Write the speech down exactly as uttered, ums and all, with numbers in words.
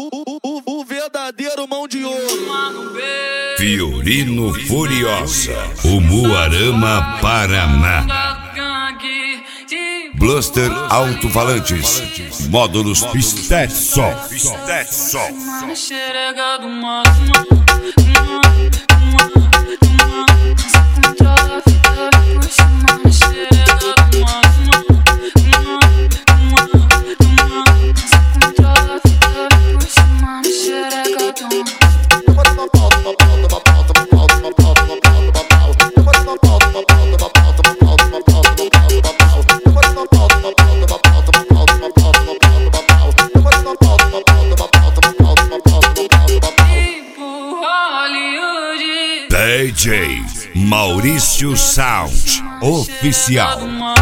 o, o verdadeiro mão de ouro. Fiorino Furiosa, Umuarama, Paraná. Bluster Alto-Falantes, módulos Stetson. Stetson. D J Maurício Sound Oficial.